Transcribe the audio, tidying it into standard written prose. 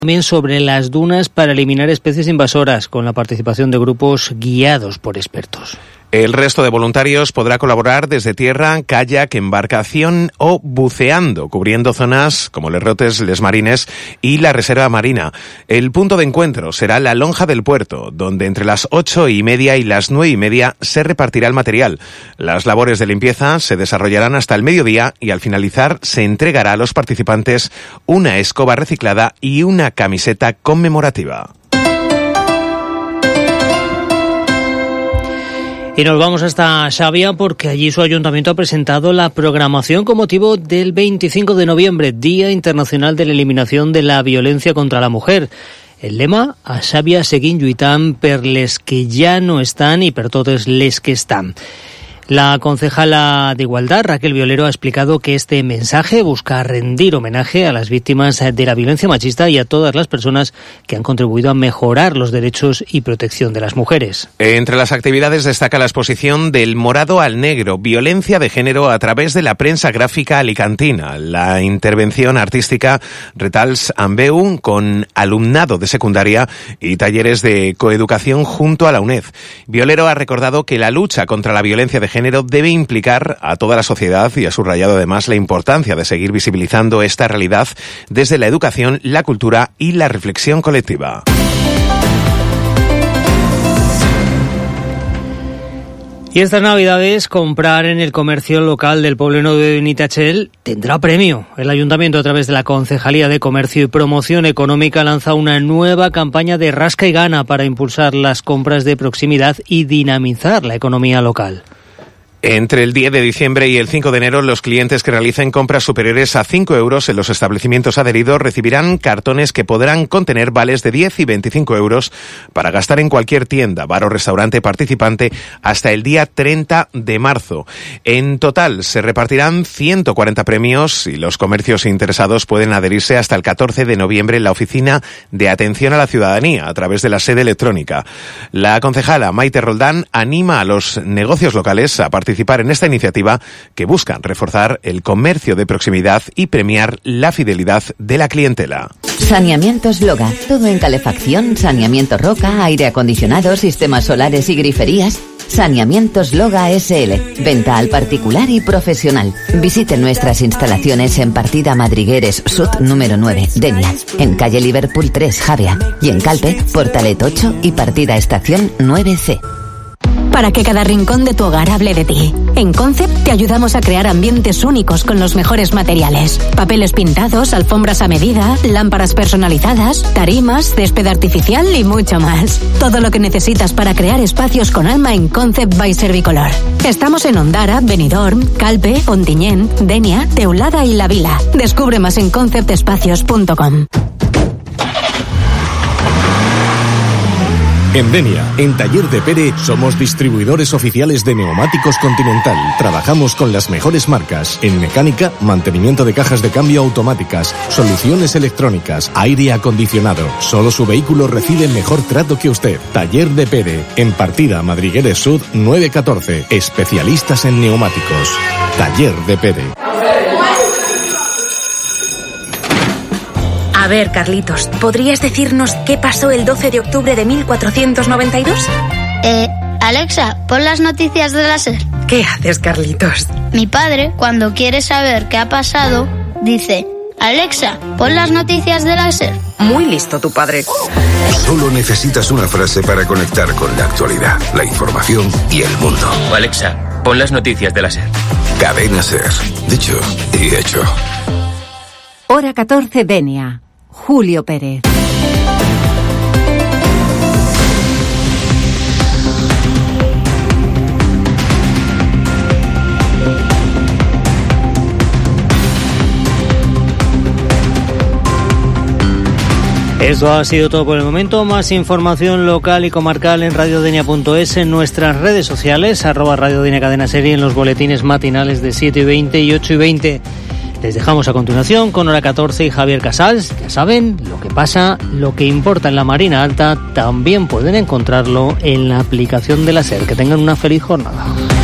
También sobre las dunas para eliminar especies invasoras, con la participación de grupos guiados por expertos. El resto de voluntarios podrá colaborar desde tierra, kayak, embarcación o buceando, cubriendo zonas como Les Rotes, Les Marines y la Reserva Marina. El punto de encuentro será la lonja del puerto, donde entre las 8:30 y las 9:30 se repartirá el material. Las labores de limpieza se desarrollarán hasta el mediodía y al finalizar se entregará a los participantes una escoba reciclada y una camiseta conmemorativa. Y nos vamos hasta Xàbia porque allí su ayuntamiento ha presentado la programación con motivo del 25 de noviembre, Día Internacional de la Eliminación de la Violencia contra la Mujer. El lema, a Xàbia seguim lluitant per les que ya no están y per totes les que están. La concejala de Igualdad, Raquel Violero, ha explicado que este mensaje busca rendir homenaje a las víctimas de la violencia machista y a todas las personas que han contribuido a mejorar los derechos y protección de las mujeres. Entre las actividades destaca la exposición Del morado al negro, violencia de género a través de la prensa gráfica alicantina, la intervención artística Retals amb veu con alumnado de secundaria y talleres de coeducación junto a la UNED. Violero ha recordado que la lucha contra la violencia de género debe implicar a toda la sociedad y ha subrayado además la importancia de seguir visibilizando esta realidad desde la educación, la cultura y la reflexión colectiva. Y estas Navidades, comprar en el comercio local del Pobleno de Benitatxell tendrá premio. El Ayuntamiento, a través de la Concejalía de Comercio y Promoción Económica, lanza una nueva campaña de rasca y gana para impulsar las compras de proximidad y dinamizar la economía local. Entre el 10 de diciembre y el 5 de enero, los clientes que realicen compras superiores a 5 euros en los establecimientos adheridos recibirán cartones que podrán contener vales de 10 y 25 euros para gastar en cualquier tienda, bar o restaurante participante hasta el día 30 de marzo. En total se repartirán 140 premios y los comercios interesados pueden adherirse hasta el 14 de noviembre en la Oficina de Atención a la Ciudadanía a través de la sede electrónica. La concejala Maite Roldán anima a los negocios locales a participar en esta iniciativa que busca reforzar el comercio de proximidad y premiar la fidelidad de la clientela. Saneamientos Loga, todo en calefacción, saneamiento roca, aire acondicionado, sistemas solares y griferías. Saneamientos Loga SL, venta al particular y profesional. Visite nuestras instalaciones en Partida Madrigueres Sud número 9, Denia, en calle Liverpool 3, Javea, y en Calpe, Portalet 8 y Partida Estación 9C. Para que cada rincón de tu hogar hable de ti. En Concept te ayudamos a crear ambientes únicos con los mejores materiales. Papeles pintados, alfombras a medida, lámparas personalizadas, tarimas, césped artificial y mucho más. Todo lo que necesitas para crear espacios con alma en Concept by Servicolor. Estamos en Ondara, Benidorm, Calpe, Ontinyent, Denia, Teulada y La Vila. Descubre más en conceptespacios.com. En Denia, en Taller de Pere, somos distribuidores oficiales de neumáticos Continental. Trabajamos con las mejores marcas en mecánica, mantenimiento de cajas de cambio automáticas, soluciones electrónicas, aire acondicionado. Solo su vehículo recibe mejor trato que usted. Taller de Pere, en Partida Madrigueres Sud 914. Especialistas en neumáticos. Taller de Pere. A ver, Carlitos, ¿podrías decirnos qué pasó el 12 de octubre de 1492? Alexa, pon las noticias de la SER. ¿Qué haces, Carlitos? Mi padre, cuando quiere saber qué ha pasado, dice: Alexa, pon las noticias de la SER. Muy listo tu padre. Solo necesitas una frase para conectar con la actualidad, la información y el mundo. Alexa, pon las noticias de la SER. Cadena SER. Dicho y hecho. Hora 14, Denia. Julio Pérez. Eso ha sido todo por el momento. Más información local y comarcal en radiodenia.es, en nuestras redes sociales, @radiodenia cadena serie, en los boletines matinales de 7:20 y 8:20. Les dejamos a continuación con Hora 14 y Javier Casals. Ya saben, lo que pasa, lo que importa en la Marina Alta, también pueden encontrarlo en la aplicación de la SER. Que tengan una feliz jornada.